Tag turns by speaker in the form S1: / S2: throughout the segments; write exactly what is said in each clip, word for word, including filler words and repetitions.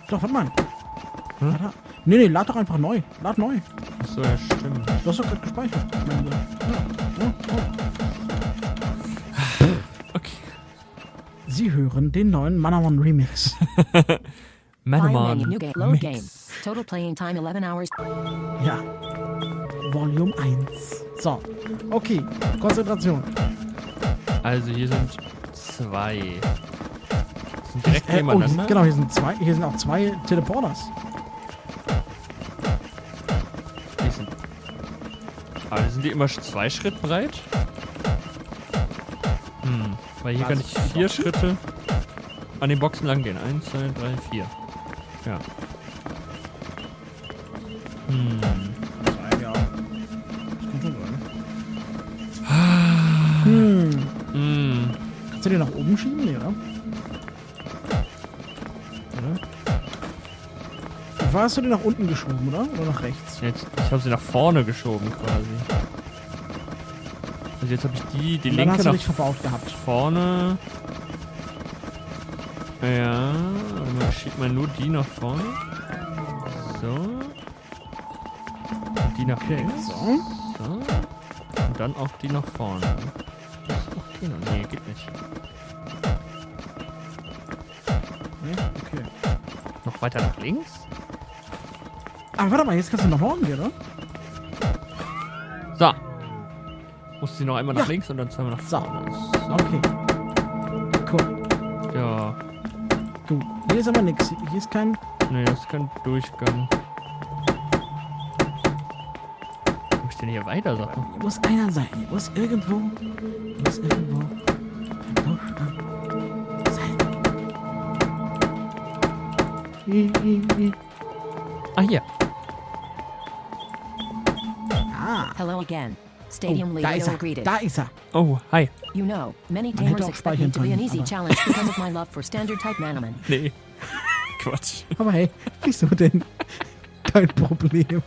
S1: Doch, warte mal.
S2: Hm?
S1: Lad, nee, nee, lad doch einfach neu. Lad neu.
S2: Achso, ja, stimmt.
S1: Du hast doch gerade gespeichert. Mein Lieber. Ja, ja, ja.
S2: Okay.
S1: Sie hören den neuen Manamon Remix.
S2: Manamon
S3: New game. Load game.
S2: Mix.
S3: Total playing time eleven hours.
S1: Ja. Volume eins. So. Okay. Konzentration.
S2: Also hier sind zwei. Sind direkt
S1: Äh, oh, hier
S2: nebeneinander?
S1: sind, genau, hier sind zwei. Hier sind auch zwei Teleporters.
S2: Die sind, aber sind die immer zwei Schritt breit? Hm, weil hier
S1: Was?
S2: kann ich vier Schritte an den Boxen lang gehen. Eins, zwei, drei, vier. Ja. Hm.
S1: Zwei, ja. Das kann schon sein. Hm.
S2: Hm.
S1: Kannst du den nach oben schieben? Nee, oder? Oder? Hast du den nach unten geschoben, oder? Oder nach rechts?
S2: Jetzt, ich habe sie nach vorne geschoben quasi. Also jetzt habe ich die, die
S1: Und dann
S2: linke
S1: hast du
S2: nach
S1: dich verbaut gehabt.
S2: vorne. Ja, dann schiebt man nur die nach vorne. So. Und die nach links.
S1: So.
S2: So. Und dann auch die nach vorne. Das ist auch gehen. Nee, geht nicht.
S1: Nee? Okay.
S2: Noch weiter nach links?
S1: Ah, warte mal, jetzt kannst du nach vorne gehen, oder?
S2: So. Muss sie noch einmal nach
S1: Ja.
S2: links und dann zweimal nach
S1: So.
S2: vorne.
S1: Okay. Cool.
S2: Ja.
S1: Gut. Hier ist aber nichts. Hier ist kein...
S2: Nee, das ist kein Durchgang. Wo ist denn hier weiter, sag mal?
S1: Hier muss einer sein. Hier muss irgendwo... Hier muss irgendwo... ein Durchgang sein. Hi, hi, hi.
S2: Ah, hier.
S1: Ah.
S3: Hello again. Stadium
S1: Oh, da
S3: leader
S1: ist er.
S3: greeted.
S1: Da ist er.
S2: Oh, hi.
S3: You know, many
S1: Man hätte
S3: tamers
S1: auch
S3: expect me
S1: speichern
S3: to be an
S1: können,
S3: easy
S1: aber-
S3: challenge because of my love for standard type Manaman.
S2: Nee. Quatsch.
S1: Aber hey, wieso denn? Kein Problem.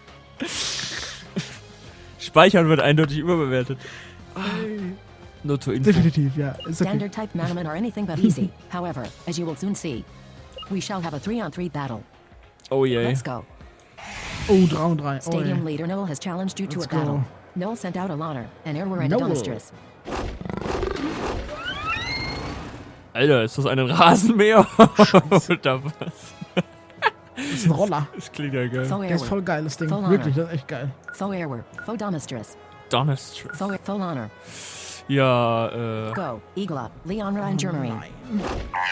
S2: Speichern wird eindeutig überbewertet. Nur zur Info.
S1: Definitiv, ja. Ist okay.
S3: Standard type Manaman are anything but easy. However, as you will soon see, we shall have a three on three battle.
S2: Oh je.
S3: Let's go.
S1: Oh, drei und drei. Oh,
S3: Stadium
S1: ey.
S3: leader Noel has challenged you to
S1: Let's
S3: a battle.
S1: go.
S3: Noel sent out a Loner, an Erwer and a
S1: Noel.
S3: Domistress.
S2: Alter, ist das ein Rasenmäher? Oder was?
S1: Das ist ein Roller.
S2: Das klingt ja geil.
S3: Faux
S1: Der ist
S3: Erwer,
S1: voll geil, das Ding.
S3: Voll
S1: Wirklich, das ist echt geil.
S3: Faux Erwer, Faux Domistress,
S2: Donnerstag.
S3: Faux Faux Loner.
S2: Ja, äh.
S3: Go, Eagle up, Leonra and Germarine.
S1: Nein.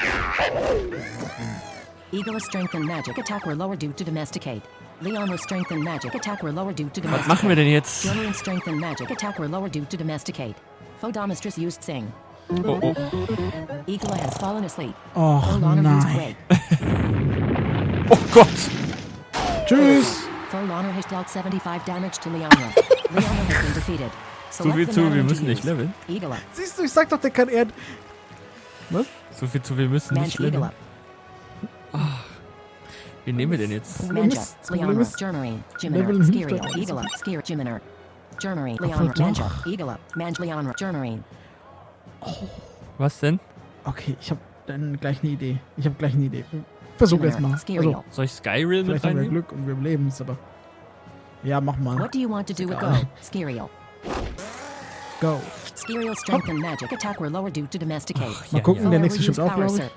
S3: Eagle's strength and magic attack were lower due to domesticate. Leonra's strength and magic attack were lower due to
S2: Was
S3: domesticate.
S2: machen wir denn jetzt?
S3: Germarine's strength and magic attack were lower due to domesticate. Faux Domistress used Sing.
S2: Oh, oh.
S3: Eagle has fallen asleep.
S1: Och,
S3: Faux Loner used
S1: nein.
S3: Break.
S2: Oh Gott!
S1: Tschüss.
S3: Faux Loner has dealt seventy-five damage to Leonra. Leonra has been defeated.
S2: So
S3: Select
S2: viel
S3: the
S2: zu, wir
S3: Manaman to
S2: müssen nicht
S3: use.
S2: leveln.
S3: Eagle up.
S1: Siehst du, ich sag doch, der kann er... Was?
S2: So viel zu, wir müssen
S3: Manch
S2: nicht
S3: Eagle
S2: leveln.
S3: up.
S2: Wen nehmen wir denn jetzt?
S1: Problem
S3: Manja,
S1: ist- das Problem
S3: Leonra,
S1: ist,
S3: Germarine,
S1: Leveln
S3: Jiminer,
S1: hilft
S3: Skirio,
S1: doch.
S3: Eagle up, Skier, Jiminer. Germarine,
S1: Ach,
S3: Leonra,
S1: verdammt.
S3: Manja, Eagle up, Manj, Leonra, Germarine.
S2: Was denn?
S1: Okay, ich hab dann gleich eine Idee. Ich hab gleich eine Idee. Versuch erst mal. Also,
S3: Skirio.
S2: Soll ich Skyrim mit
S1: vielleicht haben wir
S2: reinnehmen?
S1: Glück und wir überleben es, aber... Ja, mach mal.
S3: What do you want to do with
S1: egal.
S3: Go? Skirio.
S1: Go.
S3: Skirio's strength and magic attack were lower due to domesticate.
S1: Mal
S2: Ja,
S1: gucken,
S2: ja.
S1: der
S3: Faux
S1: nächste
S3: Erwer
S1: stimmt
S3: used
S1: auch,
S3: power
S1: glaube ich.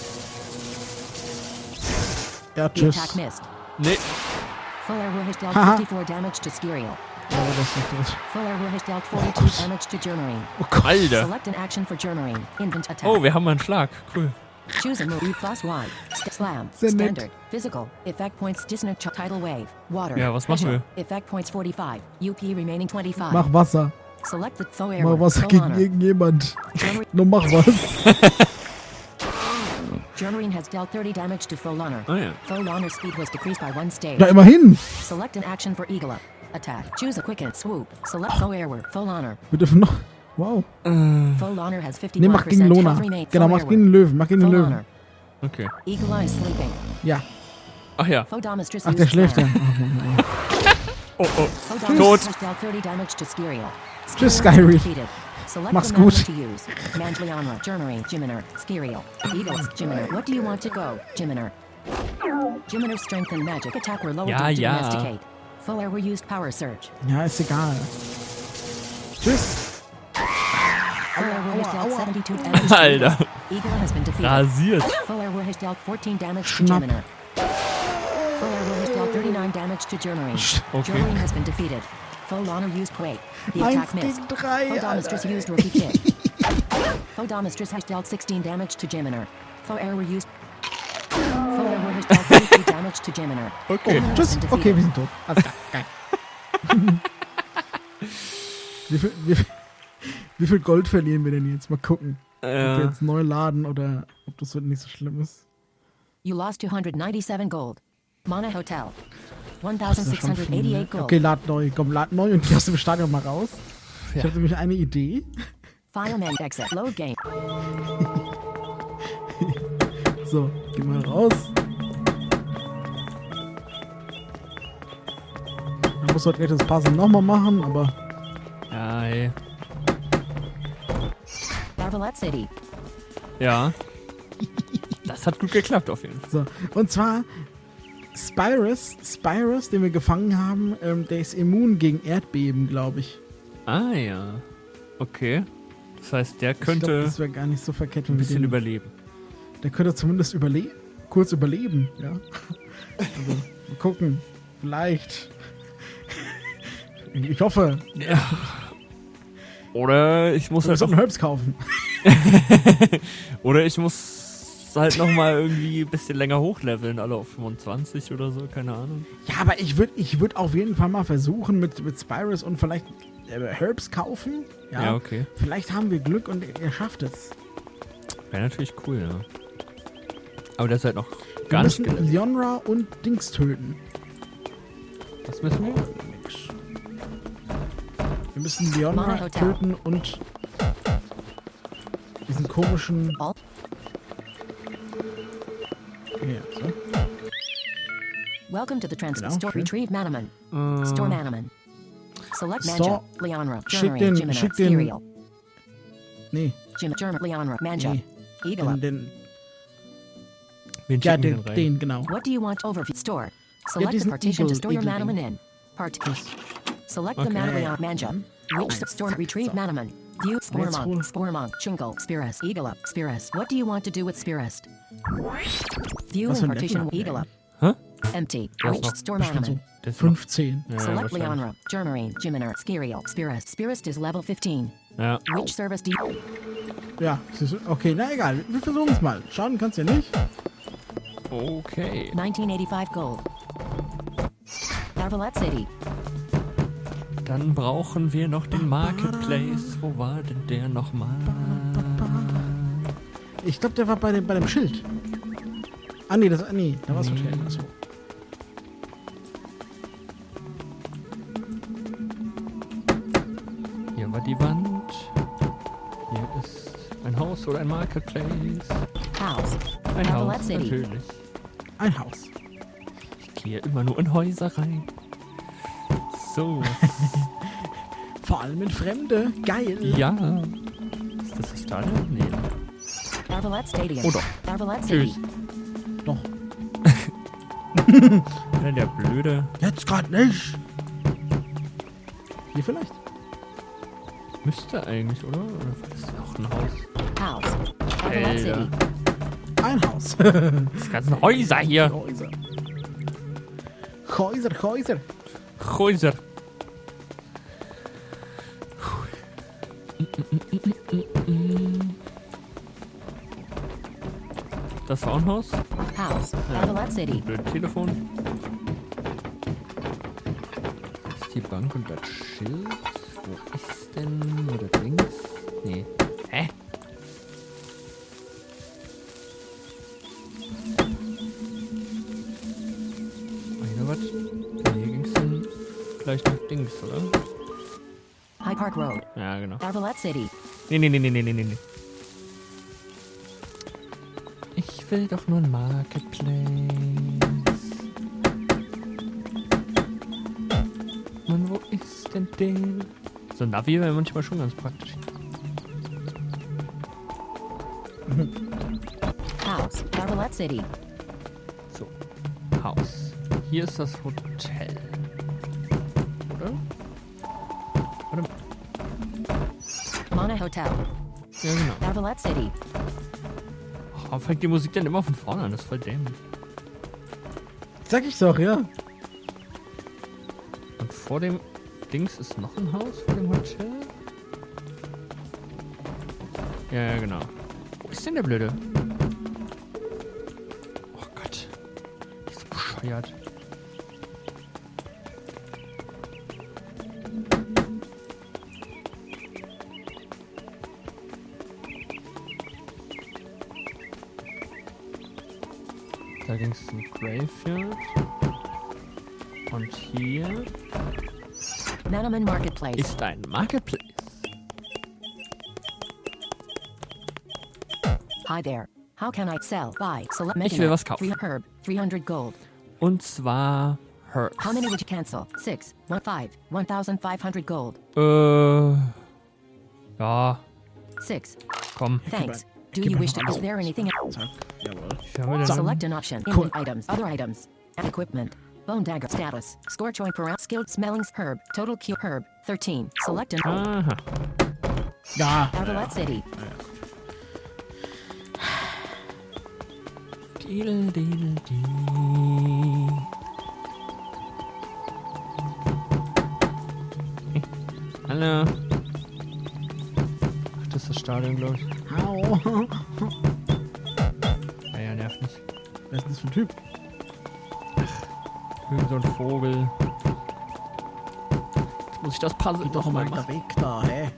S3: surge.
S1: Ja,
S3: The
S1: tschüss.
S3: attack missed.
S2: Nee.
S3: Faux Erwer has dealt
S1: Haha.
S3: fifty-four damage to Skirio.
S1: Ja, das ist nicht tot.
S3: Faux Erwer has dealt forty-two
S1: Gott.
S3: damage to Germarine.
S1: Oh Gott.
S2: Alter.
S3: Select an action for Germarine. Invent attack.
S2: Oh, wir haben mal einen Schlag. Cool.
S3: Choose a move. U plus Y. St Slam.
S1: Sehr nett.
S3: Standard. Physical. Effect points. Dissonant. Ch- Tidal wave. Water.
S2: Ja, was machen
S3: Pressure. Effect points forty-five. U P remaining twenty-five.
S1: Mach Wasser.
S3: Select the Faux
S1: Mach
S3: Erwer.
S1: Wasser
S3: Faux
S1: gegen
S3: Honor.
S1: irgendjemand.
S3: Germarine-
S1: Nur mach was.
S3: Germarine has dealt thirty damage to Faux Honor.
S2: Ah ja.
S3: Faux Honor's speed was decreased by one stage.
S1: Ja, immerhin.
S3: Select an action for Eagle Up. Attack. Choose a quicken. Swoop. Select Faux Airward. Faux Honor.
S1: Wir dürfen noch... Wow.
S3: Faux Honor has
S1: Ne,
S3: fifty-one
S1: mach gegen
S3: percent
S1: Lona.
S3: health remain.
S1: Genau,
S3: Faux
S1: mach gegen den
S3: Airward.
S1: Löwen. Mach gegen den
S3: Faux
S1: Löwen.
S3: Honor.
S2: Okay.
S3: Eagle Eye is sleeping.
S1: Ja.
S2: Ach ja.
S3: Faux Domistress
S1: Ach, der
S3: used
S1: schläft ja.
S3: slam.
S1: Ach, Mann, ey.
S2: Oh, oh.
S3: Faux
S2: Tot.
S3: Domistress has dealt thirty damage to Skirio.
S1: Tschüss,
S3: Skirio
S1: Skyrim.
S3: defeated. Select
S1: Mach's
S3: the
S1: gut.
S3: Manaman to use. Manjlianra, Germarine, Jiminer, Skirio. Eagles, Jiminer. What do you want to go, Jiminer? Jiminer Strength and Magic attack were lowered
S2: Ja,
S3: due to
S2: ja.
S3: domesticate. Full air were used power surge.
S1: Ja, ist egal. Tschüss.
S3: Full air were dealt seventy-two damage to
S2: Alter.
S3: Eagle has been defeated.
S2: Rasiert.
S3: Full air were dealt fourteen damage to
S1: Schnapp.
S3: Geminer. Full air were dealt thirty-nine damage to Germarine.
S2: Okay.
S3: Germarine has been defeated. Full honor used Quake. The
S1: Eins
S3: attack missed.
S1: gegen drei,
S3: Foe Domistress
S1: Alter.
S3: used Rookie Kid. Foe Domistress has dealt sixteen damage to Geminer. Foe air were used. Full air were dealt thirty-three damage to Geminer.
S2: Okay.
S3: Geminer has
S1: Tschüss.
S3: been
S1: Okay, wir
S3: defeated.
S1: sind tot. Alles klar. Geil. wie, viel, wie, viel, wie viel Gold verlieren wir denn jetzt? Mal gucken. Ob wir
S2: Äh,
S1: jetzt neu laden oder ob das so nicht so schlimm ist.
S3: You lost two hundred ninety-seven gold. Mana Hotel.
S1: Das ist ja schon viel, ne?
S3: sechzehnhundertachtzig gold.
S1: Okay, lad neu. Komm, lad neu und geh aus dem Stadion mal raus. Ich
S2: Ja.
S1: habe nämlich eine Idee.
S3: Fireman exit. Load game.
S1: So, geh mal raus. Man muss heute das Puzzle nochmal machen, aber
S2: ja, ey.
S3: Darvalet City.
S2: Ja. Das hat gut geklappt auf jeden Fall.
S1: so. Und zwar Spyrus, Spyrus, den wir gefangen haben, ähm, der ist immun gegen Erdbeben, glaube ich.
S2: Ah ja. Okay. Das heißt, der
S1: Ich glaube,
S2: könnte
S1: das wäre gar nicht so verkehrt, wenn
S2: ein
S1: wir
S2: bisschen
S1: den,
S2: überleben.
S1: der könnte zumindest überle kurz überleben, ja. Also, mal gucken. Vielleicht. Ich hoffe.
S2: Ja. Oder ich muss
S1: Wir
S2: halt
S1: sollten
S2: noch,
S1: Herbs kaufen.
S2: oder ich muss halt noch mal irgendwie ein bisschen länger hochleveln, alle auf fünfundzwanzig oder so, keine Ahnung.
S1: Ja, aber ich würde ich würd auf jeden Fall mal versuchen mit, mit Spyrus und vielleicht äh, Herbs kaufen. Ja,
S2: Ja, okay.
S1: Vielleicht haben wir Glück und er schafft es.
S2: Wäre natürlich cool, ja. Aber der ist halt noch
S1: Wir
S2: gar nicht
S1: müssen
S2: gelevelt.
S1: Lionra und Dings töten.
S2: Was müssen wir?
S1: Wir müssen Lionra
S3: Mana Hotel.
S1: töten und diesen komischen...
S3: Alt.
S1: Ja, so.
S3: Welcome to the transport
S1: Genau,
S3: store.
S1: schön.
S3: Retrieve Manaman.
S2: Äh,
S3: Store Manaman. Select
S1: Store-
S3: Manja. Leonra.
S1: Schick
S3: Germany.
S1: den-
S3: Jimina.
S1: schick den-
S3: Styriel.
S1: Nee,
S3: Jim. German. Leonra. Manja.
S1: nee.
S3: Eagle.
S1: Den, den,
S2: wen
S1: ja,
S2: schicken wir
S1: den,
S2: denn rein?
S1: den, genau.
S3: What do you want overview? Store. Select the
S1: diesen
S3: partition to
S1: Eagle-
S3: store your
S1: Eagle
S3: Manaman
S1: Ding.
S3: in. Part.
S1: Das.
S3: Select the
S2: Okay.
S3: Manaman Manja. Which
S1: Eins,
S3: store
S1: zack,
S3: retrieve
S1: so.
S3: Manaman? View Spore
S1: jetzt hol-
S3: Monk. Spore Monk. Chingle. Spirus. Eagle up. Spirus. What do you want to do with Spirus? View
S1: Was
S3: and
S1: für ein Level
S3: partition
S1: hat der
S3: Eagle up.
S2: Hä?
S3: Empty.
S2: Der ist
S3: Which
S2: noch
S3: store
S1: bestimmt so
S3: Manaman?
S2: Der ist noch,
S1: fünfzehn.
S2: ja, ja,
S3: Select
S2: wahrscheinlich.
S3: Leonra. Germarine. Jiminer. Skiriel. Spirus. Spirus is level fifteen.
S2: Ja.
S3: Which service do you...
S1: Ja, siehst du? Okay, na egal. Wir versuchen es mal. Schaden kannst du ja nicht.
S2: Okay.
S3: nineteen eighty-five gold. Darvalet City.
S2: Dann brauchen wir noch den Marketplace. Wo war denn der nochmal?
S1: Ich glaube, der war bei dem, bei dem Schild. Ah, nee, das, nee, da war das Hotel. Achso.
S2: Hier war die Wand. Hier ist ein Haus oder ein Marketplace.
S3: House.
S2: Ein
S3: Darvalet
S2: Haus,
S3: City.
S2: natürlich.
S1: Ein Haus.
S2: Ich gehe immer nur in Häuser rein. So.
S1: Vor allem in Fremde. Geil.
S2: Ja. Ist das das Stadion? Nee.
S3: Darvalet Stadium.
S2: Oh doch.
S3: Darvalet City.
S2: Tschüss.
S1: Doch.
S2: Ja, der blöde.
S1: Jetzt gerade nicht. Hier vielleicht?
S2: Müsste eigentlich, oder? Oder ist das auch ein Haus?
S3: House. Darvalet
S2: Alter.
S3: City.
S1: Ein Haus.
S2: Das ganzen Häuser hier.
S1: Häuser. Häuser, Häuser.
S2: Häuser. Das war auch ein Haus.
S3: House. Darvalet City.
S2: Blöd Telefon. Das ist die Bank und das Schild. Wo ist denn oder links? Nee. Hä? Meine was? Hier ging's dann gleich nach links, oder?
S3: High Park Road.
S2: Ja, genau.
S3: Darvalet City.
S2: Nee, nee, nee, nee, nee, nee, nee. Ich will doch nur ein Marketplace. Mann, wo ist denn der? So ein Navi wäre manchmal schon ganz praktisch.
S3: House. Darvalet City.
S2: So. Haus. Hier ist das Hotel. Oder? Warte.
S3: Mana Hotel.
S2: Ja, genau.
S3: Avalette City.
S2: Warum fängt die Musik denn immer von vorne an? Das ist voll dämlich.
S1: Sag ich doch, ja.
S2: Und vor dem Dings ist noch ein Haus, vor dem Hotel? Ja, ja, genau. Wo ist denn der Blöde? Oh Gott. Die ist so bescheuert. Da ging es zum Graveyard. Und hier
S3: Nanaman Marketplace.
S2: ist ein Marketplace.
S3: Hi there. How can I sell? Buy. Select
S2: Ich will was kaufen.
S3: Three herb. three hundred gold.
S2: Und zwar Herbs.
S3: How many would you cancel? Six. One five. One thousand five hundred gold.
S2: Äh. Ja,
S3: Six.
S2: komm.
S3: Thanks. Do
S1: Gib
S3: you
S1: mir
S3: wish
S1: noch
S3: to? Is
S1: alles.
S3: there anything?
S1: Zack. Jawohl.
S2: Wie haben wir denn?
S3: Select an option.
S1: Cool.
S3: Inventory items. Other items. Equipment. Bone dagger. Status. Score joint per ounce. Skilled smellings. Herb. Total Q. Herb. thirteen. Select an.
S2: Aha.
S1: Ja.
S3: Avalette City.
S2: Diddle, diddle, di. Hey. Hallo. Ach, das ist das Stadion, glaube ich.
S1: Au.
S2: Ja, ja, nervt nicht.
S1: Was ist das für ein Typ?
S2: Irgend so ein Vogel. Jetzt muss ich das Puzzle
S1: Geht
S2: doch
S1: doch
S2: mal
S1: mal
S2: machen.
S1: weg da, hä?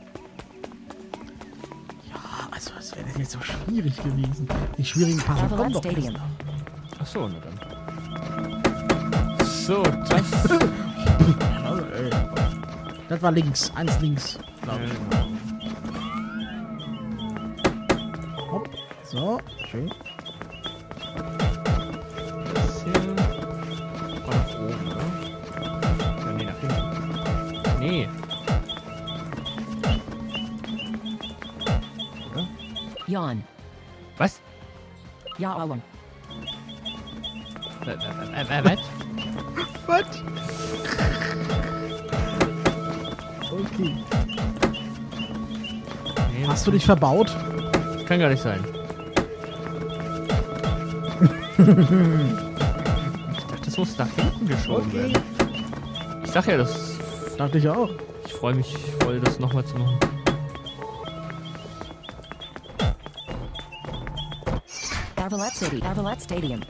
S1: Ja, also was wäre das jetzt so schwierig gewesen? Die schwierigen Puzzle kommen
S3: Avalette
S1: doch erst
S3: Stadium.
S1: noch.
S2: Ach so, na dann. So, das.
S1: Also, ey. Das war links, eins links, glaube ich.
S2: Ja.
S1: Hopp. So, schön.
S2: Das hier. War nach oben, oder? Ja, nee, nach hinten. Nee. Oder?
S3: Yawn.
S2: Was?
S3: Yawn.
S2: Äh, äh, äh, äh, Was?
S1: Was? Okay.
S2: Nee,
S1: Hast du dich verbaut?
S2: das kann gar nicht sein. Ich dachte, das muss nach hinten geschoben
S1: Okay.
S2: werden. Ich sag ja, das.
S1: Dachte ich auch.
S2: Ich freue mich voll, das nochmal zu machen.
S3: Avalette City. Avalette Stadium.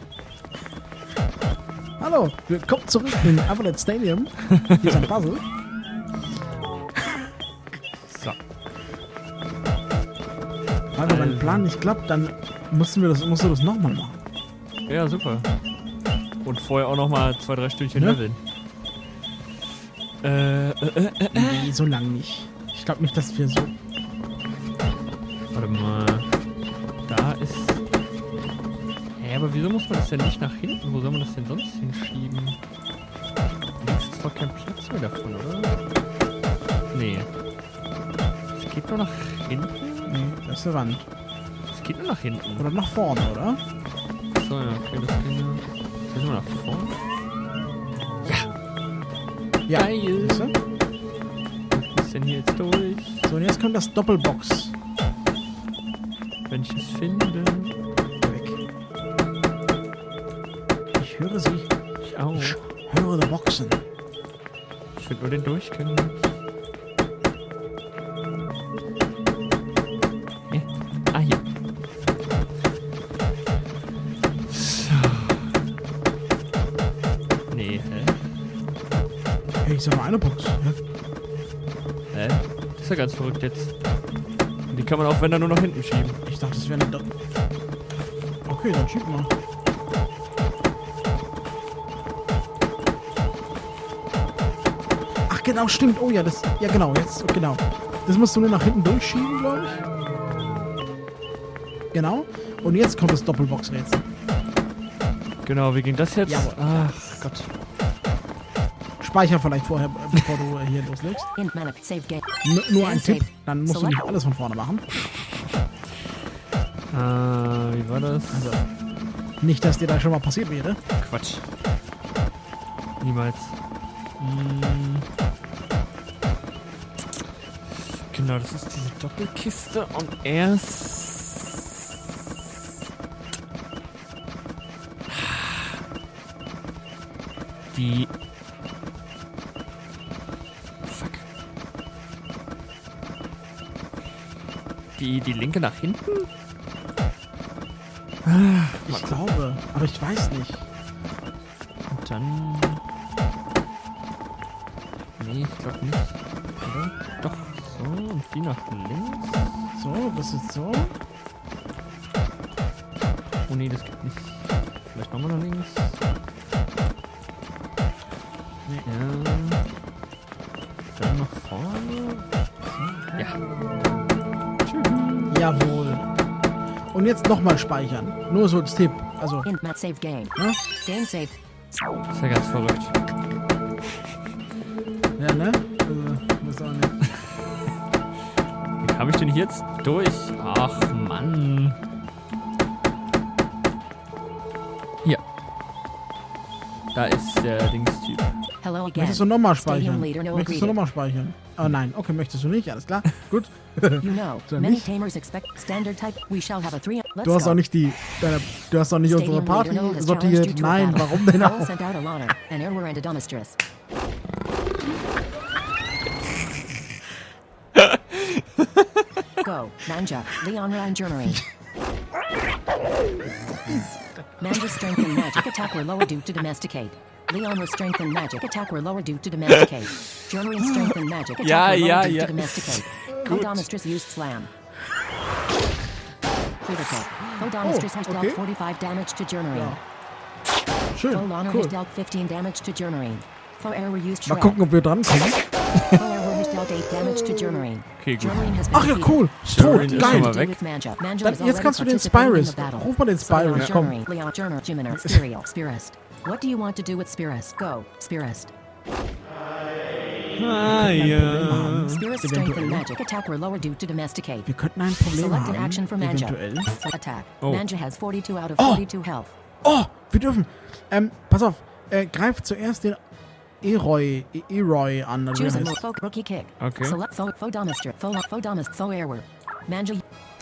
S1: Hallo, willkommen zurück in Avalette Stadium. Hier ist ein Puzzle.
S2: So.
S1: Weil wenn mein Plan nicht klappt, dann mussten wir das, musst du das nochmal machen.
S2: Ja, super. Und vorher auch nochmal zwei, drei Stündchen
S1: Ne?
S2: leveln. Äh, äh, äh, äh.
S1: Nee, so lang nicht. Ich glaube nicht, dass wir so...
S2: Warte mal. Da ist. Hä, aber wieso muss man das denn nicht nach hinten? Wo soll man das denn sonst hinschieben? Links ist doch kein Platz mehr davon, oder? Nee. Es geht nur nach hinten?
S1: Nee, das ist eine Wand.
S2: Es geht nur nach hinten.
S1: Oder nach vorne, oder?
S2: So, ja, okay, das geht nur. Das ist nur nach vorne.
S1: Ja.
S2: Geil.
S1: Siehst du?
S2: Was ist denn hier jetzt durch?
S1: So, und jetzt kommt das Doppelbox.
S2: Wenn ich es finde.
S1: Weg. Ich höre sie.
S2: Ich auch.
S1: Ich höre die Boxen.
S2: Ich finde nur den Durchgang. Nee. Ah, hier. So. Nee, hä?
S1: Hey, ich sag mal eine Box. Ja?
S2: Hä? Das ist ja ganz verrückt jetzt. Und die kann man auch, wenn dann nur nach hinten schieben.
S1: Ich dachte, das wäre eine... Do okay, dann schieb mal. Ach genau, stimmt. Oh ja, das... Ja genau, jetzt... Genau. Das musst du nur nach hinten durchschieben, glaube ich. Genau. Und jetzt kommt das Doppelbox-Rätsel.
S2: Genau, wie ging das jetzt?
S1: Jawohl.
S2: Ach Gott.
S1: Speicher vielleicht vorher, bevor du äh, hier loslegst.
S3: Int Manic. Save game.
S1: N nur ein
S3: And save.
S1: Tipp, dann musst du nicht alles von vorne machen.
S2: Äh, wie war das?
S1: Also, nicht, dass dir da schon mal passiert wäre.
S2: Quatsch. Niemals. Hm. Genau, das ist diese Doppelkiste und erst... Die... Fuck. Die, die linke nach hinten?
S1: Ich glaube, aber ich weiß nicht.
S2: Und dann... Nee, ich glaube nicht. Oder? Doch, so. Und die nach links.
S1: So, das ist so.
S2: Oh nee, das geht nicht. Vielleicht nochmal nach links.
S1: Nee.
S2: Ja. Dann nach vorne. Ja.
S1: Jawohl. Und jetzt nochmal speichern. Nur so als Tipp. Also,
S3: In Mat Save Game.
S1: Ja?
S3: Game Save.
S2: Das ist ja ganz verrückt.
S1: ja, ne? Also, muss auch nicht.
S2: Wie kam ich denn hier jetzt durch? Ach, Mann. Hier. Da ist der Dingstyp.
S3: Hello again.
S1: Möchtest du nochmal
S3: Stadium
S1: speichern?
S3: leader no
S1: Möchtest du
S3: agreed.
S1: nochmal speichern? Oh nein, okay, möchtest du nicht? Alles klar. Gut.
S3: You know,
S1: So
S3: many
S1: nicht?
S3: tamers expect standard type. We shall have a three. Let's
S1: Du hast
S3: go.
S1: auch nicht die, deine, du hast auch nicht unsere
S3: Stadium
S1: Party
S3: leader no has challenged you
S1: sortiert.
S3: to a
S1: Nein,
S3: battle.
S1: warum denn
S3: All
S1: auch?
S3: sent out Alana, and Erwer and Adomistress. Go, Manja, Leonra and Journey. Manja's strength and magic attack were lower due to domesticate. Leonra's strength and magic attack were lower due to domesticate. Journey's strength and magic attack
S2: Ja,
S3: were lower
S2: ja,
S3: due
S2: ja.
S3: to domesticate.
S2: Gut.
S3: Adomistress used slam. Critical. Adomistress has
S1: okay.
S3: dealt forty-five damage to Journey.
S1: Schön,
S3: Folaner
S1: cool.
S3: has dealt fifteen damage to Journey. Foerwer used
S1: Mal
S3: shred.
S1: gucken, ob wir drankommen.
S3: Foerwer has dealt eight damage to Journey.
S2: Okay, gut.
S3: Journey has been
S1: Ach ja,
S3: defeated.
S1: cool. Tot,
S2: Journey ist schon
S1: geil.
S2: mal weg.
S3: With Manja. Manja
S1: Dann,
S3: is
S1: jetzt
S3: already
S1: kannst du den
S3: participating in
S1: Spyrus.
S3: the battle.
S1: Ruf mal den
S3: So Leon
S1: Spyrus, komm.
S3: Journey, Leon Journey, Jiminer, Spiriel, Spirist. What do you want to do with Spirist? Go, Spirist.
S2: Ah, ja.
S3: Spirist strength and
S1: Eventuell.
S3: magic attack were lower due to domesticate.
S1: Wir könnten ein Problem
S3: Select an
S1: haben.
S3: action for Manja.
S1: Eventuell.
S3: Attack.
S2: Oh.
S3: Manja has forty-two out of
S1: Oh.
S3: forty-two health.
S1: Oh, wir dürfen. Ähm, pass auf. Äh, greif zuerst den Eroy, E- Eroy an. oder wie
S3: Choose a
S1: er
S3: move.
S1: heißt.
S3: Folk rookie kick.
S2: Okay.
S3: Select Fo Fodomister. Fo Fodomist. Fo Airwer. Manja.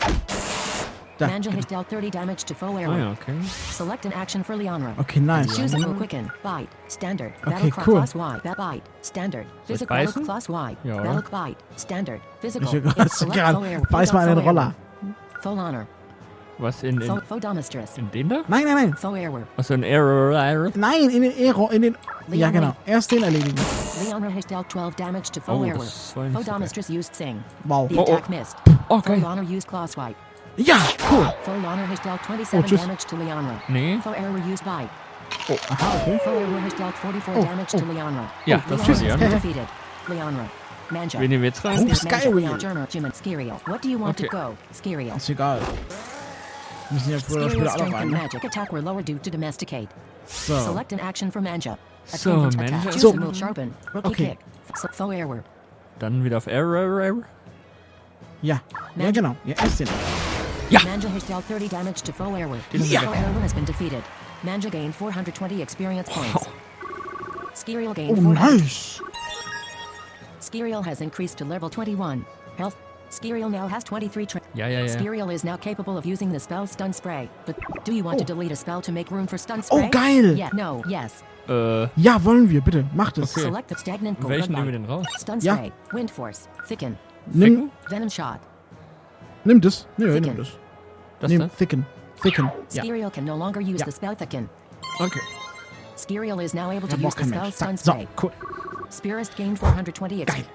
S1: Da.
S3: Manja has dealt thirty damage to Fo
S2: Ah
S3: Airwer.
S2: ja, okay.
S3: Select an action for Leonra.
S1: Okay, nice.
S3: Choose a move quicken. Bite. Standard. Battle
S1: Okay,
S3: cla-
S1: cool.
S3: class Y. Ba- Bite. Standard.
S2: Soll ich
S3: Physical battle
S2: beißen?
S3: class Y.
S2: Ja.
S3: Battle bite. Standard. Physical.
S1: Ist egal, ist
S3: Select
S1: egal.
S3: Fo Airwer.
S1: Beiß mal
S3: Fo
S1: einen
S3: Airwer.
S1: Roller.
S3: Full honor.
S2: Was in,
S3: Fo
S2: in,
S3: Fodomistress.
S2: in den da?
S1: Nein, nein, nein.
S3: Fo Airwer.
S2: Was in Error?
S1: Nein, in den Ero, in den... Ja,
S3: Leon
S1: genau. Erst den erledigen.
S3: Leonra has dealt twelve damage to Fo
S2: Oh,
S3: Airwer.
S2: das war nicht so
S3: Fodomistress used Sing.
S1: Wow.
S3: The
S2: Oh, oh.
S3: attack missed.
S2: Oh,
S3: Full
S2: geil.
S3: honor used claw swipe.
S1: Ja, cool.
S3: Full honor has dealt twenty-seven
S1: Oh, tschüss.
S3: damage to Leonra.
S2: Nee.
S3: Fo Airwer used bite.
S1: Aha, okay.
S3: Fo Airwer has dealt forty-four
S1: Oh,
S3: damage
S1: oh.
S3: to Leonra.
S2: Ja, das war
S3: Leonra
S2: die
S3: has been
S2: andere.
S3: defeated. Leonra. Manja.
S2: Wen nehmen wir jetzt rein?
S1: Oh,
S3: Manja,
S1: Skyriel.
S3: Leon, Journey, Jim, and Skiriel. What do you want
S2: Okay.
S3: to go? Skiriel.
S1: Ist egal. Wir müssen ja früher oder
S3: Skiriel's
S1: später alle
S3: strength
S1: rein.
S3: and
S1: Ne?
S3: magic attack were lower due to domesticate.
S1: So.
S3: Select an action for Manja.
S2: So,
S3: Attunement
S2: Manja
S3: attack.
S2: ist-
S3: Choose a
S1: So.
S3: move sharpen. Rookie
S1: Okay.
S3: kick. So, Fo Airwer.
S2: Dann wieder auf Error.
S1: Ja. Ja, genau. Ja, erst den.
S2: Ja.
S3: Manja has dealt thirty damage to Fo Airwer.
S1: Ja.
S3: Fo Airwer has been defeated. Manja gained four hundred twenty experience points. Skiriel
S1: Oh,
S3: gained four hundred.
S1: nice.
S3: Skiriel has increased to level twenty-one. Health. Skiriel now has twenty-three tra-
S2: Ja, ja, ja.
S3: Skiriel is now capable of using the spell Stun Spray. But do you want to
S1: Oh.
S3: delete a spell to make room for Stun
S1: Oh,
S3: Spray?
S1: geil.
S3: Yeah, no, yes.
S2: Äh,
S1: Ja, wollen wir, bitte. Macht es.
S2: Okay.
S3: Select the stagnant gold
S2: welchen
S3: red
S2: nehmen wir
S3: light.
S2: denn raus?
S3: Stun
S1: Ja.
S3: Spray. Wind Force. Thicken.
S1: Nimm,
S3: Venom Shot.
S1: nimm das. Nee, nimm
S3: Thicken.
S1: das.
S2: Das
S1: Nimm
S2: da?
S1: Thicken. Thicken. Ja.
S3: Skiriel can no longer use
S1: Ja.
S3: the spell Thicken.
S2: Okay.
S3: Skiriel is now able to
S1: Ja,
S3: use
S1: braucht
S3: the
S1: kein
S3: spell
S1: Mensch.
S3: Stun
S1: Zack. So,
S3: Spray.
S1: cool.
S3: Spirist gained four hundred twenty
S1: Geil.
S3: experience.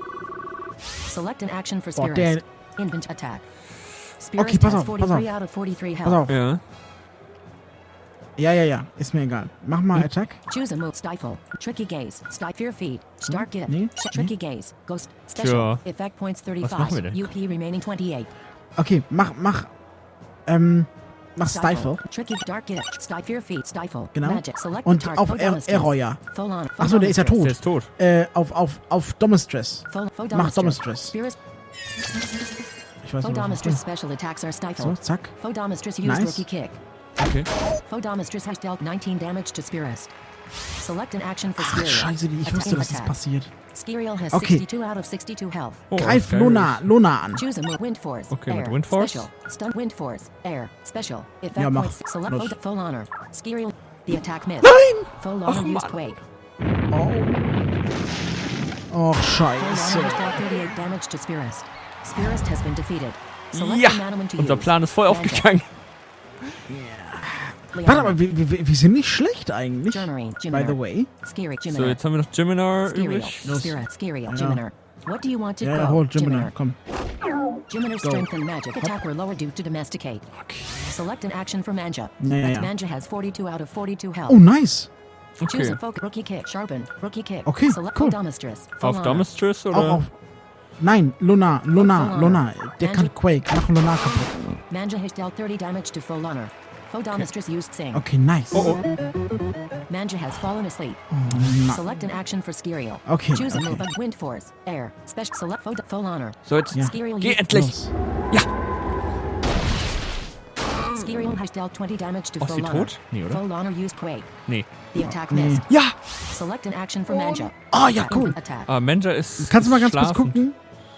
S3: Select an action for
S1: Boah,
S3: Spirist.
S1: der...
S3: Invent attack. Spirist
S1: Okay, pass
S3: has
S1: auf, pass
S3: forty-three
S1: auf.
S3: out of forty-three health.
S1: Pass auf.
S2: Ja.
S1: Ja, ja, ja. Ist mir egal. Mach mal Attack.
S3: Choose a move. Stifle. Tricky gaze. Stifle fear feet. Start gift.
S1: Nee,
S3: Sh-
S1: nee.
S3: Tricky gaze. Ghost. Special.
S2: Tja.
S3: Effect points
S2: machen
S3: thirty-five.
S2: wir denn?
S3: U P remaining twenty-eight.
S1: Okay, mach, mach... Ähm... Mach Stifle.
S3: Tricky dark gift. Stifle fear feet. Stifle.
S1: Genau.
S3: Magic. Select
S1: Und
S3: the target.
S1: auf
S3: Full
S1: er
S3: Domistress.
S1: Eroya.
S3: Full on.
S1: Achso, der ist ja
S2: Der
S1: tot.
S2: ist tot.
S1: Äh, auf, auf, auf Domistress.
S3: Full, full
S1: Mach Domistress.
S3: Spirist.
S1: Ich weiß
S3: Full
S1: nicht, was
S3: Domistress
S1: ich
S3: special attacks are
S1: So,
S3: stifled.
S1: zack.
S3: Full Domistress used
S1: Nice.
S3: rookie kick.
S2: Okay.
S3: Full Domistress has dealt nineteen damage to Spirist. Select an action for
S1: Ach,
S3: Skiriel.
S1: scheiße, ich
S3: Attack
S1: wusste, dass das
S3: attack.
S1: passiert.
S3: Skiriel has
S1: Okay.
S3: sixty-two out of sixty-two health.
S2: Oh,
S1: Greif
S2: geil.
S1: Luna, Luna an.
S3: Choose a move. Wind Force.
S2: Okay,
S3: Air.
S2: mit Wind Force.
S3: Special. Stun Wind Force. Air. Special. Effect
S1: Ja, mach.
S3: points. Select
S1: Los.
S3: full, full honor. Skiriel. The attack missed.
S1: Nein!
S3: Full
S2: Ach,
S3: honor used
S2: Mann.
S3: Quake.
S1: Oh. Och,
S3: Full honor
S1: scheiße.
S3: has dealt thirty-eight damage to Spirist. Spirist has been defeated. Select
S2: Ja,
S3: the Manamon to
S2: unser
S3: use.
S2: Plan ist voll
S3: Manja.
S2: aufgegangen.
S1: Warte mal, wir, wir, wir sind nicht schlecht eigentlich.
S3: Journey,
S1: By
S3: Jiminar.
S1: the way.
S3: Skiri,
S2: So,
S3: Jiminar.
S2: jetzt haben wir noch Jiminar
S3: Skiriel.
S2: übrig.
S3: Spirit, Skiriel,
S1: Ja.
S3: Jiminar. What do you want to
S1: Ja,
S3: grow?
S1: ja, hol Jiminar, komm.
S3: Jiminar's
S1: Go.
S3: strength and magic attack were lower due to domesticate.
S2: Okay.
S3: Select an action for Manja.
S1: Ja, ja, ja.
S3: Manja has forty-two out of forty-two health.
S1: Oh, nice.
S3: Choose
S2: Okay.
S3: a focus. Rookie kick. Sharpen. Rookie kick.
S1: Okay,
S3: Select
S1: cool.
S3: Domistress. Full
S2: Auf
S3: honor.
S2: Domistress
S1: Auch
S2: oder?
S1: auf. Nein, Luna, Luna,
S3: Full
S1: Luna. Der
S3: Magic.
S1: kann Quake. Mach Luna kaputt.
S3: Manja has dealt thirty damage to full honor. Full Domistress used Sing.
S1: Okay, nice.
S2: Oh, oh.
S3: Manja has fallen asleep.
S1: Na.
S3: Select an action for Skiriel.
S1: Okay,
S3: Choose a
S1: okay.
S3: move. Wind Force. Air. Special. Select full, full honor.
S2: So, jetzt
S1: Ja.
S3: Skiriel
S2: geh
S3: used-
S2: endlich.
S1: Los.
S2: Ja.
S3: Skiriel has dealt twenty damage to
S2: Oh, ist
S3: full
S2: sie
S3: honor.
S2: tot? Nee, oder?
S3: Full honor used Quake.
S2: Nee.
S3: The attack
S1: Nee.
S3: missed.
S2: Ja!
S3: Select an action for Manja.
S1: Ah, ja, cool.
S3: Attack.
S2: Ah, Manja ist.
S1: Kannst du mal
S2: ist
S1: ganz kurz
S2: schlafend.
S1: gucken?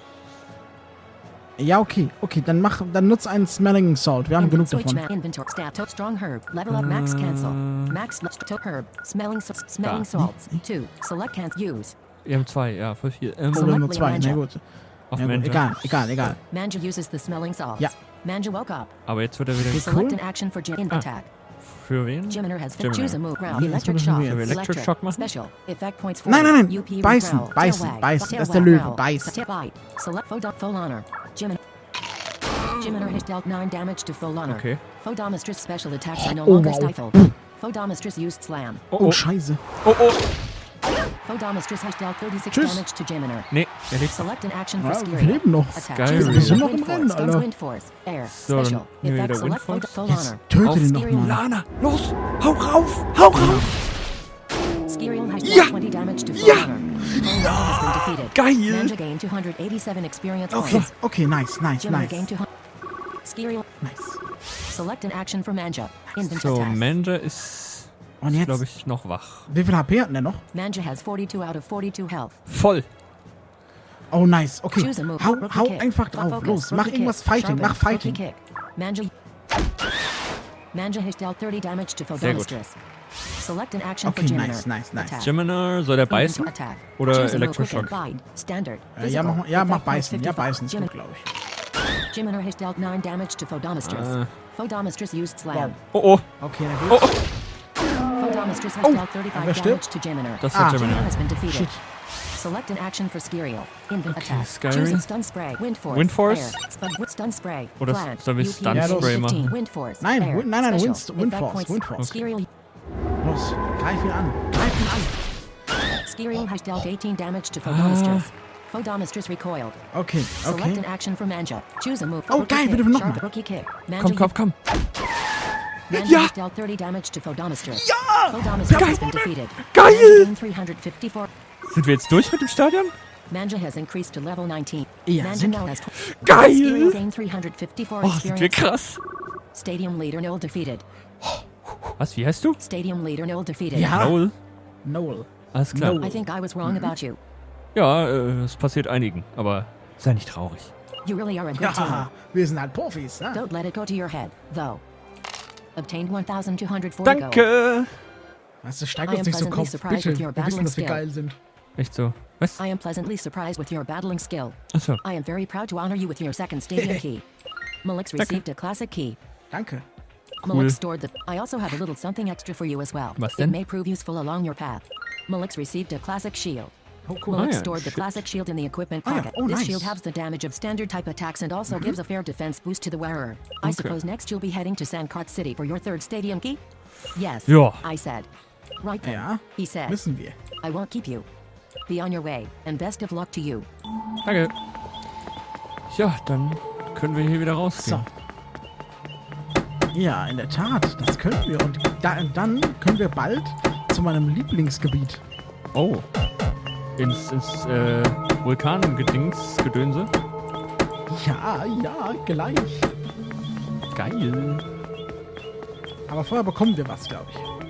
S1: Ja, okay. Okay, dann mach, dann nutz einen Smelling Salt. Wir haben genug
S3: Switch
S1: davon.
S3: man inventory stat to strong herb level up max cancel max to herb smelling s- smelling
S2: Da.
S3: salts two select can't use
S2: Wir haben zwei, ja, voll viel. Ähm,
S1: Oh, wir haben nur
S3: Select
S1: zwei.
S3: Manja.
S1: Na gut.
S2: auf
S1: Ja, gut.
S2: Manja.
S1: Egal, egal, egal.
S3: Manja uses the smelling salts.
S1: Ja.
S3: Manja woke up.
S2: Aber jetzt wird er wieder.
S3: Select an action for Jim
S2: Ah.
S3: attack.
S2: Für wen?
S3: Jiminar has
S2: Jiminar.
S3: choose a move ground
S1: Ja,
S3: electric
S1: das
S3: shock
S1: müssen wir
S2: jetzt. Electric Shock machen?
S3: special effect points
S1: Nein, nein, nein.
S3: U P
S1: Beißen,
S3: growl,
S1: beißen,
S3: tail wag,
S1: beißen.
S3: tail
S1: Das ist der
S3: wag,
S1: Löwe.
S3: growl,
S1: Beiß.
S3: tail bite. Select full, do- full honor. Jiminar. Jiminar has dealt nine damage to full honor.
S2: Okay.
S3: Fodomistress special attacks are no
S1: Oh,
S3: longer
S1: wow.
S3: stifled. Fodomistress used slam.
S2: Oh,
S1: Oh,
S2: oh.
S1: scheiße.
S2: Oh, oh.
S3: Fodomistress has dealt thirty-six
S1: Tschüss.
S3: damage to Jiminar.
S2: Nee, er lebt.
S3: Select an action for
S1: Ja,
S3: Skiriel.
S1: wir leben noch.
S3: Attack.
S2: Geil.
S3: Choose a
S2: Wir sind
S3: move.
S1: noch im
S3: Wind
S1: Rennen,
S3: Force, stuns
S1: Alter.
S3: Wind Force. Air.
S2: So, dann
S3: Special.
S2: nehmen wir
S3: Effect
S2: wieder
S3: select full,
S2: Wind
S3: full
S1: Jetzt
S3: honor.
S1: töte
S2: Auf
S1: den doch
S3: Skiriel.
S1: mal.
S2: Lana, los! Hau rauf! Hau rauf!
S3: Skiriel has
S2: Ja.
S3: dealt twenty damage to full
S2: Ja.
S3: honor. Full honor has been defeated.
S2: Geil!
S3: Manja gained two hundred eighty-seven experience
S2: Okay.
S3: points.
S1: Okay, nice, nice,
S3: Jiminar
S1: nice.
S3: gained two hundred. Skiriel.
S1: Nice.
S3: Select an action for Manja. Invent
S2: So,
S3: attack.
S2: Manja ist,
S1: Und jetzt,
S2: glaube ich, noch wach.
S1: wie viel H P hat denn der noch?
S3: Manja has forty-two out of forty-two health.
S2: Voll!
S1: Oh, nice. Okay,
S3: Choose a move.
S1: hau,
S3: Rookie
S1: hau
S3: kick.
S1: einfach
S3: Full
S1: drauf.
S3: focus.
S1: Los, mach
S3: Rookie
S1: irgendwas
S3: kick.
S1: Fighting,
S3: Sharpen.
S1: mach Fighting.
S3: Rookie kick. Manja. Manja has dealt thirty damage to
S2: Sehr gut.
S3: Fodomistress. Select an action
S1: Okay,
S3: for Jiminar.
S1: nice, nice, nice.
S3: Attack.
S2: Jiminar, soll der beißen?
S3: Attack.
S2: Oder
S3: Choose a move
S2: Electroshock?
S3: within bite. Standard.
S1: Äh, ja, mach, ja, mach
S3: Effect points
S1: beißen. Ja,
S3: fifty-five.
S1: beißen ist
S3: Jiminar-
S1: gut, glaube ich.
S3: Jiminar has dealt nine damage to Fodomistress.
S2: Ah.
S3: Fodomistress used slam.
S2: Oh, oh!
S1: Okay, na
S2: Oh,
S1: gut.
S2: oh!
S3: Fodomistress has
S1: Oh,
S3: dealt thirty-five
S1: wer
S3: damage
S1: stirbt?
S3: to Jiminar.
S2: Das
S1: Ah.
S2: war
S3: Jiminar
S2: Jiminar.
S3: has been defeated.
S1: Shit.
S3: Select an action for Skiriel. Invent attack.
S2: Skyrim.
S3: Choose a stun spray. Wind force.
S2: Wind force?
S3: Air. Stun, stun spray.
S2: Oder
S3: Plant.
S2: sollen wir
S3: U P
S2: Stun
S3: fifteen.
S1: Spray
S2: machen?
S3: Wind force.
S1: Nein,
S3: Air.
S1: Wind- nein, nein,
S3: Special.
S1: Wind- Wind
S3: Effect
S1: force,
S3: points.
S1: Wind force.
S3: Skiriel.
S1: Los, greif ihn an. Greif ihn an.
S3: Skiriel has dealt eighteen damage to Fodomistress. Fodomistress recoiled.
S1: Okay,
S3: Select
S1: okay.
S3: an action for Manja. Choose a move.
S1: Oh,
S3: Rookie
S1: geil,
S3: kick.
S1: bitte noch
S3: Sharp
S1: mal.
S3: Rookie kick. Manja
S2: Komm, komm, komm!
S3: Manja
S2: Ja!
S3: has dealt thirty damage to Fodomistress.
S1: Ja!
S3: Fodomistress
S2: Geil!
S3: has been defeated.
S2: Geil!
S3: Manja gained three hundred fifty-four.
S2: Sind wir jetzt durch mit dem Stadion?
S3: Manja has increased to level nineteen.
S1: Ja,
S3: Manja
S1: sind
S3: now
S1: wir.
S3: has
S2: Geil!
S3: Skiriel gained three hundred fifty-four
S2: Oh, sind wir
S3: experience.
S2: krass!
S3: Stadium leader Null defeated.
S2: Was, wie heißt du?
S3: Stadium leader Null defeated.
S1: Ja.
S2: Raul.
S1: Noel.
S2: Alles klar.
S1: No.
S3: I think I was wrong about you.
S2: Ja, äh, es passiert einigen, aber sei nicht traurig.
S3: You really are a good
S1: Ja,
S3: team.
S1: wir sind halt Profis, ne?
S3: Don't let it go to your head, though. Obtained one thousand two hundred forty gold.
S2: Danke!
S1: Weißt du, steig
S3: I
S1: uns
S3: am
S1: nicht so
S3: pleasantly
S1: Kopf.
S3: surprised
S1: Bitte,
S3: with your
S1: wir wissen,
S3: battling
S1: dass wir
S3: skill.
S1: geil sind.
S2: Echt so. Was?
S3: I am pleasantly surprised with your battling skill.
S2: Achso.
S3: I am very proud to honor you with your second stadium key. Malix received a classic key.
S1: Danke.
S3: Malix stored the. I also have a little something extra for you as well.
S2: Was
S3: It
S2: denn?
S3: may prove useful along your path. Malix received a classic shield.
S1: Oh, cool.
S3: Malix
S2: Ah, ja,
S3: stored the
S2: shit.
S3: classic shield in the equipment
S1: Ah, ja.
S3: pocket.
S1: Oh,
S3: this
S1: nice.
S3: shield halves the damage of standard type attacks and also gives a fair defense boost to the wearer. I
S2: Okay.
S3: suppose next you'll be heading to Sandcart City for your third stadium key? Yes.
S2: Ja.
S3: I said. Right then.
S1: Ja,
S3: He said.
S1: wissen wir.
S3: I won't keep you. Be on your way, and best of luck to you.
S2: Danke. Ja, dann können wir hier wieder rausgehen.
S1: So. Ja, in der Tat, das können wir. Und da, dann können wir bald zu meinem Lieblingsgebiet.
S2: Oh. Ins, ins äh, Vulkangedings, Gedönse.
S1: Ja, ja, gleich.
S2: Geil.
S1: Aber vorher bekommen wir was, glaube ich.